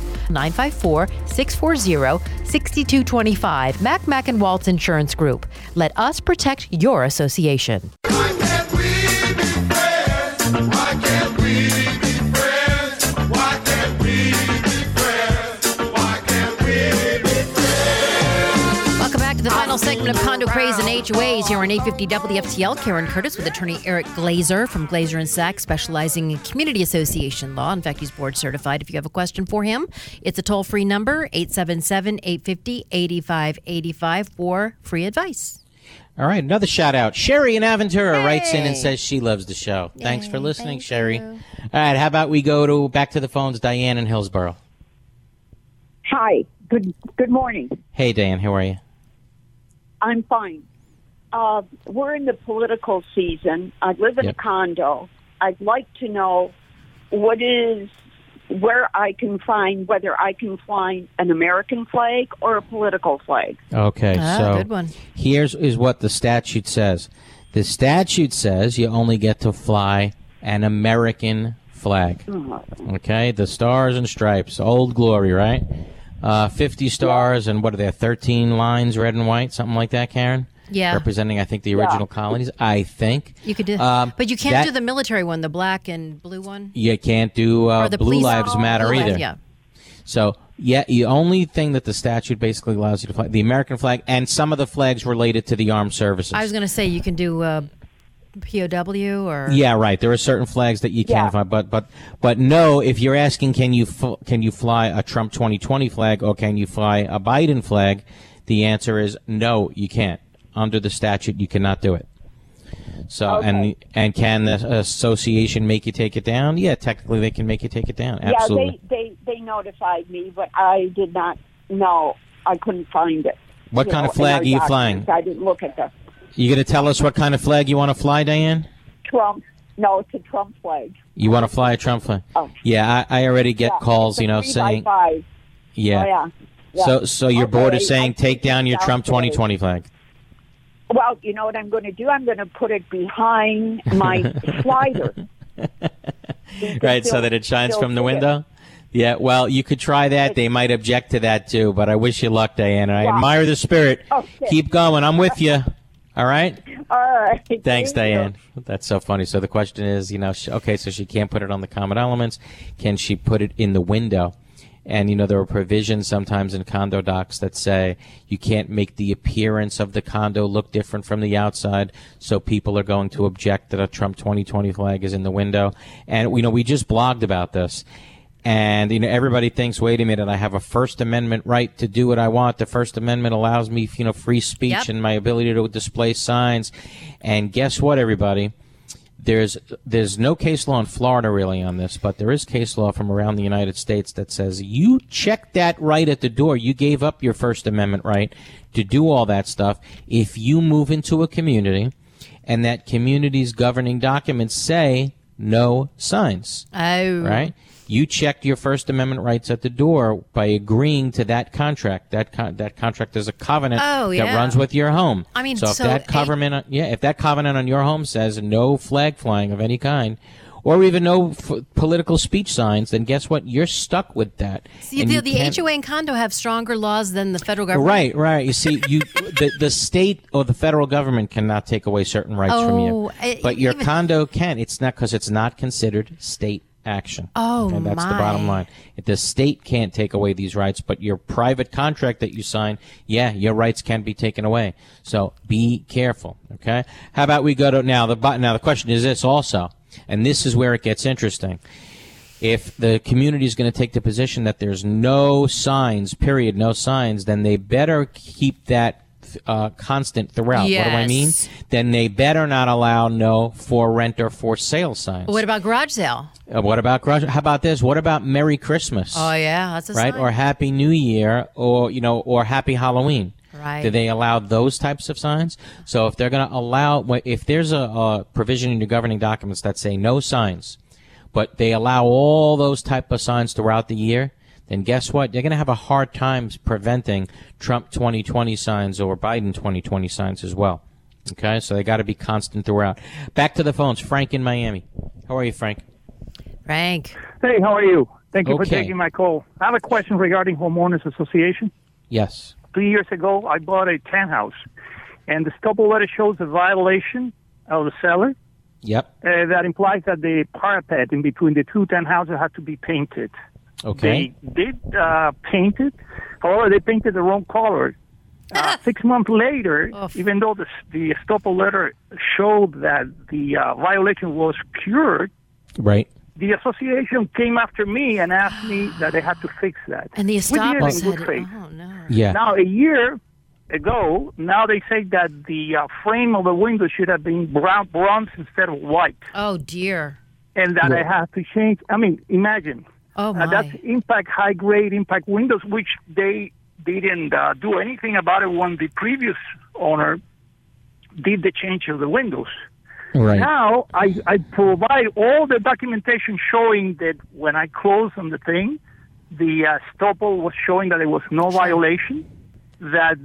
954-640-6225. Mack & Waltz Insurance Group. Let us protect your association. Why can't we be friends? Why can't we be friends? Why can't we be friends? Why can't we be friends? Welcome back to the final segment of Condo Craze and HOAs here on 850 WFTL. Karen Curtis with attorney Eric Glazer from Glazer & Sachs, specializing in community association law. In fact, he's board certified. If you have a question for him, it's a toll-free number, 877-850-8585 for free advice. All right, another shout out. Sherry in Aventura writes in and says she loves the show. Thanks for listening, Sherry. All right, how about we go back to the phones, Diane in Hillsborough. Hi. Good morning. Hey, Diane, how are you? I'm fine. We're in the political season. I live in a condo. I'd like to know whether I can find an American flag or a political flag. Okay, so good one. Here's what the statute says. The statute says you only get to fly an American flag. Okay, the stars and stripes, old glory, right? 50 stars and what are there, 13 lines, red and white, something like that, Karen? Yeah. Representing, I think, the original colonies, I think. You could do, but you can't do the military one, the black and blue one. You can't do or the Blue police, Lives Matter either. Yeah. So, yeah, the only thing that the statute basically allows you to fly, the American flag and some of the flags related to the armed services. I was going to say you can do POW or... Yeah, right. There are certain flags that you can't fly, but no, if you're asking can you fly a Trump 2020 flag or can you fly a Biden flag, the answer is no, you can't. Under the statute, you cannot do it. So, and can the association make you take it down? Yeah, technically they can make you take it down. Absolutely. Yeah, they notified me, but I did not know. I couldn't find it. What kind of flag are you flying? I didn't look at the You going to tell us what kind of flag you want to fly, Diane? Trump. No, it's a Trump flag. You want to fly a Trump flag? Oh. Yeah, I already get calls, it's a saying. 3x5. Yeah. Oh, yeah. So your board is saying take down your Trump 2020 flag. Well, you know what I'm going to do? I'm going to put it behind my slider. Right, so that it shines from the window? Yeah, well, you could try that. They might object to that, too, but I wish you luck, Diana. I admire the spirit. Okay. Keep going. I'm with you. All right? All right. Thanks, Thank Diane. That's so funny. So the question is, okay, so she can't put it on the common elements. Can she put it in the window? And, there are provisions sometimes in condo docs that say you can't make the appearance of the condo look different from the outside, so people are going to object that a Trump 2020 flag is in the window. And, we just blogged about this. And, everybody thinks, wait a minute, I have a First Amendment right to do what I want. The First Amendment allows me, free speech and my ability to display signs. And guess what, everybody? There's no case law in Florida really on this, but there is case law from around the United States that says you check that right at the door. You gave up your First Amendment right to do all that stuff if you move into a community and that community's governing documents say no signs. Oh. Right? You checked your First Amendment rights at the door by agreeing to that contract. That contract is a covenant that runs with your home. I mean, so if that covenant on your home says no flag flying of any kind, or even no political speech signs, then guess what? You're stuck with that. See, the HOA and condo have stronger laws than the federal government. Right. You see, the state or the federal government cannot take away certain rights from you, but your condo can. It's not because it's not considered state action. Oh, and that's the bottom line. If the state can't take away these rights, but your private contract that you sign, your rights can be taken away. So be careful. Okay. How about we go to now the question is this also, and this is where it gets interesting. If the community is going to take the position that there's no signs, period, no signs, then they better keep that constant throughout. Yes. What do I mean? Then they better not allow no for rent or for sale signs. What about garage sale? What about garage? How about this? What about Merry Christmas? Oh yeah, that's a right, sign. or Happy New Year, or or Happy Halloween. Right. Do they allow those types of signs? So if they're going to allow, if there's a provision in your governing documents that say no signs, but they allow all those type of signs throughout the year, then guess what? They're going to have a hard time preventing Trump 2020 signs or Biden 2020 signs as well. Okay, so they got to be constant throughout. Back to the phones. Frank in Miami. How are you, Frank? Frank. Hey, how are you? Thank you for Okay. taking my call. I have a question regarding Homeowners Association. Yes. 3 years ago, I bought a townhouse, and the stubble letter shows a violation of the seller. Yep. That implies that the parapet in between the two townhouses had to be painted. Okay. They did paint it. However, they painted the wrong color. 6 months later, even though the stubble letter showed that the violation was cured, Right. the association came after me and asked me that they had to fix that. And the We did estoppel it in said, good faith. "Oh no." Yeah. Now, a year ago, now they say that the frame of the window should have been bronze instead of white, Oh dear. and that I have to change. I mean, imagine. Oh my. That's impact high grade impact windows, which they didn't do anything about it when the previous owner did the change of the windows. Right. Now I provide all the documentation showing that when I closed on the thing, the stopple was showing that there was no violation. That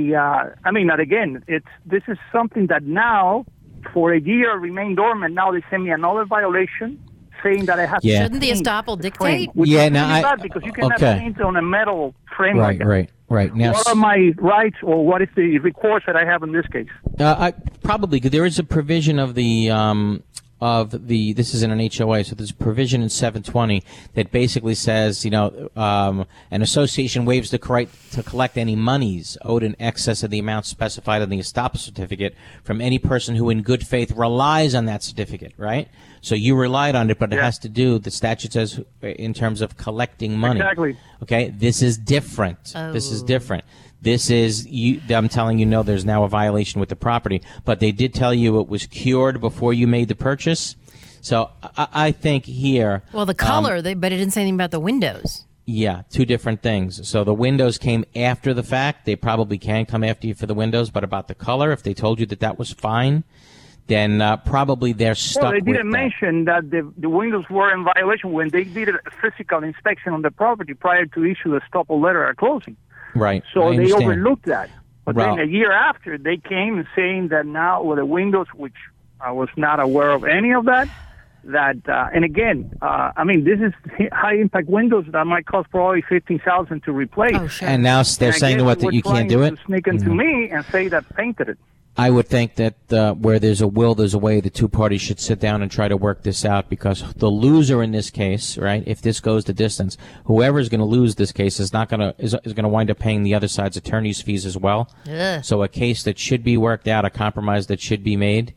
that again, this is something that now for a year remained dormant. Now they send me another violation saying that I have to Shouldn't the change estoppel frame, dictate? which Yeah, is now really I- bad because you cannot okay. paint on a metal frame like that. Right. Now, What are my rights, or what is the recourse that I have in this case? probably there is a provision of the this is in an HOA, so there's a provision in 720 that basically says, an association waives the right to collect any monies owed in excess of the amount specified in the estoppel certificate from any person who in good faith relies on that certificate, right? So you relied on it, but it has to do, the statute says, in terms of collecting money. Exactly. Okay, this is different. This is different. This is, I'm telling you, no, there's now a violation with the property, but they did tell you it was cured before you made the purchase. So I think here. Well, the color, but it didn't say anything about the windows. Yeah, two different things. So the windows came after the fact. They probably can come after you for the windows, but about the color, if they told you that was fine, then probably they're stuck with that. Well, they didn't mention that the windows were in violation when they did a physical inspection on the property prior to issue the estoppel letter at closing. Right. So I they understand. overlooked that. But Well- then a year after, they came saying that now with the windows, which I was not aware of any of that, and again, this is high-impact windows that might cost probably $15,000 to replace. Oh, sure. And now they're saying I guess that you we're can't do trying it? to sneak into me and say that painted it. I would think that where there's a will, there's a way. The two parties should sit down and try to work this out, because the loser in this case, right, if this goes the distance, whoever is going to lose this case is going to wind up paying the other side's attorney's fees as well. Ugh. So a case that should be worked out, a compromise that should be made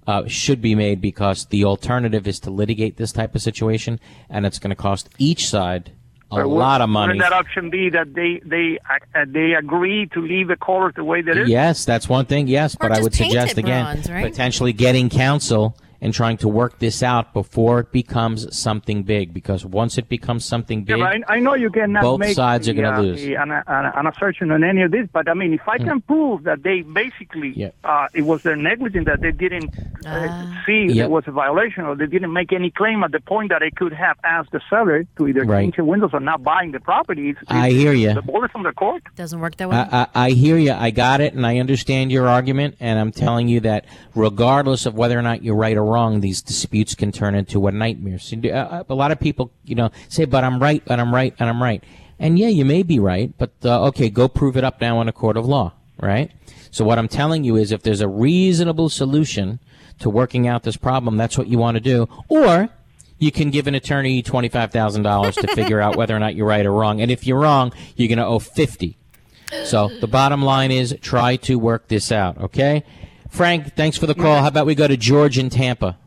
because the alternative is to litigate this type of situation, and it's going to cost each side a lot of money. Wouldn't that option be that they agree to leave the color the way that it is? Yes, that's one thing. Yes, but I would suggest again bronze, right? potentially getting counsel and trying to work this out before it becomes something big. Because once it becomes something big, Yeah, but I know you cannot both make sides are going to lose. an assertion on any of this, but if I can prove that they basically it was their negligence that they didn't see there was a violation, or they didn't make any claim at the point that they could have asked the seller to either change the windows or not buying the property. I hear you. The ball is from the court. Doesn't work that way. I hear you. I got it, and I understand your argument, and I'm telling you that regardless of whether or not you're right or wrong, these disputes can turn into a nightmare. So, a lot of people, say, but I'm right, and I'm right, and I'm right. And yeah, you may be right, but okay, go prove it up now in a court of law, right? So what I'm telling you is if there's a reasonable solution to working out this problem, that's what you want to do. Or you can give an attorney $25,000 to figure out whether or not you're right or wrong. And if you're wrong, you're going to owe $50,000. So the bottom line is try to work this out, okay? Frank, thanks for the call. How about we go to George in Tampa?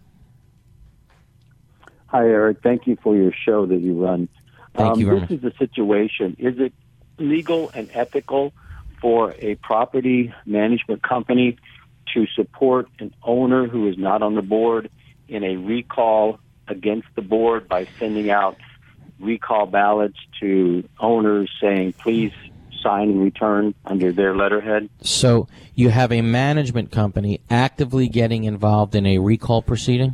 Hi, Eric. Thank you for your show that you run. Thank you very much. This is the situation. Is it legal and ethical for a property management company to support an owner who is not on the board in a recall against the board by sending out recall ballots to owners saying, please sign and return under their letterhead? So you have a management company actively getting involved in a recall proceeding?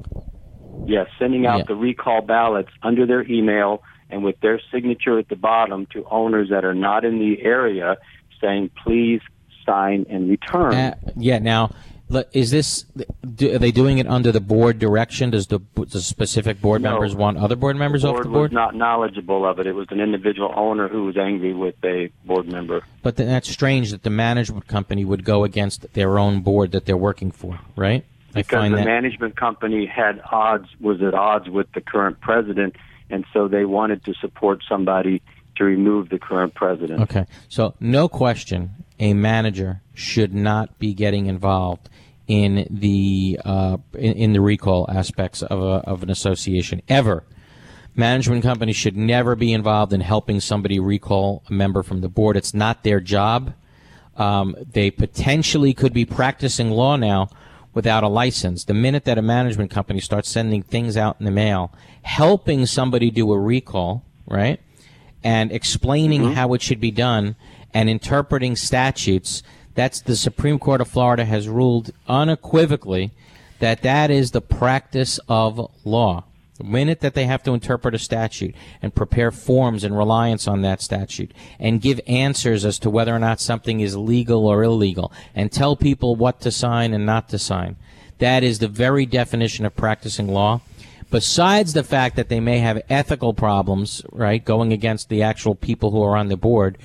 Yes, sending out the recall ballots under their email and with their signature at the bottom to owners that are not in the area saying, please sign and return. Now, is this, are they doing it under the board direction? Does the specific board members want other board members off the board? The board was not knowledgeable of it. It was an individual owner who was angry with a board member. But then that's strange that the management company would go against their own board that they're working for, right? Because the management company was at odds with the current president, and so they wanted to support somebody to remove the current president. Okay. So no question, a manager should not be getting involved in the recall aspects of an association ever. Management companies should never be involved in helping somebody recall a member from the board. It's not their job. They potentially could be practicing law now without a license. The minute that a management company starts sending things out in the mail, helping somebody do a recall, right, and explaining how it should be done and interpreting statutes, that's the Supreme Court of Florida has ruled unequivocally that is the practice of law. The minute that they have to interpret a statute and prepare forms in reliance on that statute and give answers as to whether or not something is legal or illegal and tell people what to sign and not to sign, that is the very definition of practicing law. Besides the fact that they may have ethical problems, right, going against the actual people who are on the board,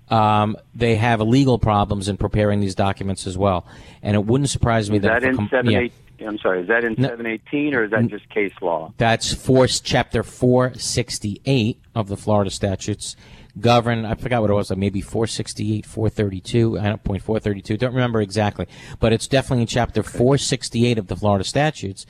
they have legal problems in preparing these documents as well. And it wouldn't surprise me that... I'm sorry, is that in 718 or is that just case law? That's Chapter 468 of the Florida statutes govern, I forgot what it was, like maybe 468, 432, I don't point 432, don't remember exactly, but it's definitely in Chapter 468 of the Florida statutes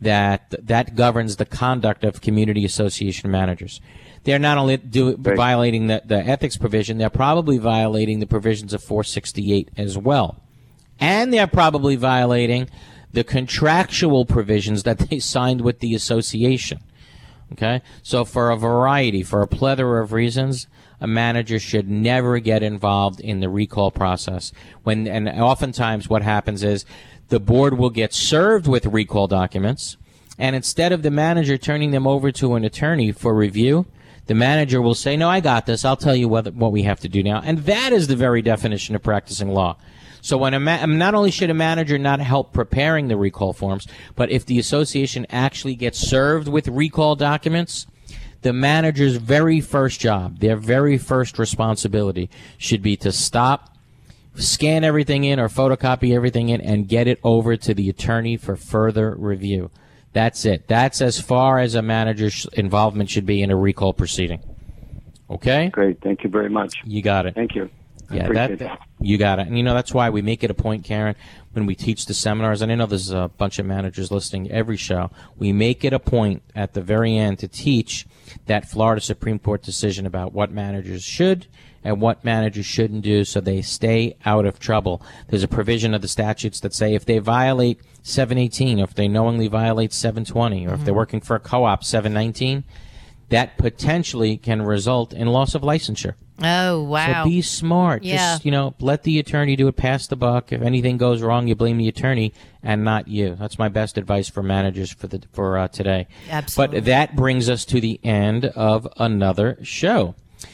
that governs the conduct of community association managers. They're not only violating the ethics provision, they're probably violating the provisions of 468 as well. And they're probably violating the contractual provisions that they signed with the association. Okay? So for a plethora of reasons, a manager should never get involved in the recall process. And oftentimes what happens is the board will get served with recall documents, and instead of the manager turning them over to an attorney for review, the manager will say, no, I got this. I'll tell you what we have to do now. And that is the very definition of practicing law. So when not only should a manager not help preparing the recall forms, but if the association actually gets served with recall documents, the manager's very first job, their very first responsibility should be to stop, scan everything in or photocopy everything in, and get it over to the attorney for further review. That's it. That's as far as a manager's involvement should be in a recall proceeding. Okay? Great. Thank you very much. You got it. Thank you. Yeah, that you got it. And, that's why we make it a point, Karen, when we teach the seminars, and I know there's a bunch of managers listening every show, we make it a point at the very end to teach that Florida Supreme Court decision about what managers should and what managers shouldn't do so they stay out of trouble. There's a provision of the statutes that say if they violate 718, or if they knowingly violate 720, or if they're working for a co-op 719, that potentially can result in loss of licensure. Oh, wow. So be smart. Yeah. Just, let the attorney do it, pass the buck. If anything goes wrong, you blame the attorney and not you. That's my best advice for managers for today. Absolutely. But that brings us to the end of another show.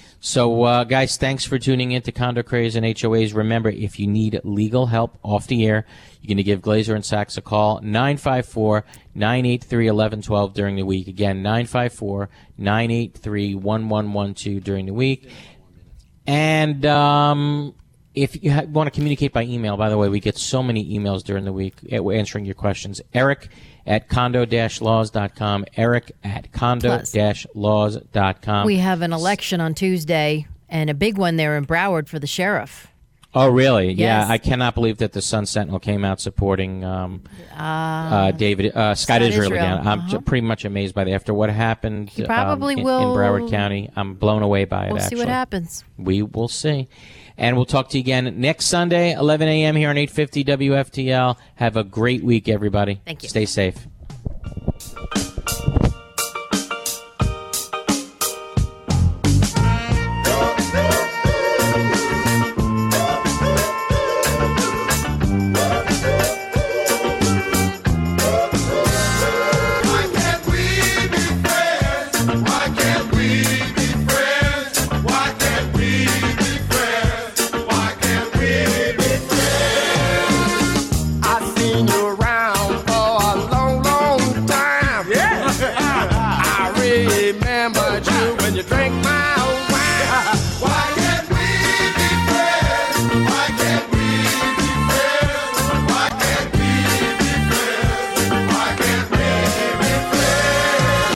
So, guys, thanks for tuning in to Condo Craze and HOAs. Remember, if you need legal help off the air, you're going to give Glazer and Sachs a call, 954-983-1112 during the week. Again, 954-983-1112 during the week. And if you want to communicate by email, by the way, we get so many emails during the week answering your questions. Eric at condo-laws.com. Eric at condo-laws.com. We have an election on Tuesday, and a big one there in Broward for the sheriff. Oh, really? Yes. Yeah, I cannot believe that the Sun Sentinel came out supporting Scott Israel again. I'm pretty much amazed by that. After what happened He probably in will. Broward County, I'm blown away by it, We'll see what happens. We will see. And we'll talk to you again next Sunday, 11 a.m. here on 850 WFTL. Have a great week, everybody. Thank you. Stay safe.